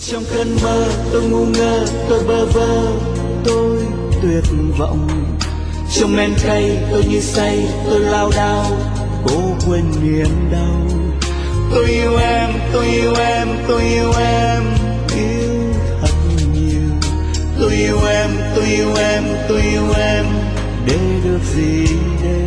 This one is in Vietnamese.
Trong cơn mơ tôi ngu ngơ, tôi bơ vơ, tôi tuyệt vọng. Trong men cay tôi như say, tôi lao đao, cố quên niềm đau. Tôi yêu em, tôi yêu em, tôi yêu em, yêu thật nhiều. Tôi yêu em, tôi yêu em, tôi yêu em, để được gì đây?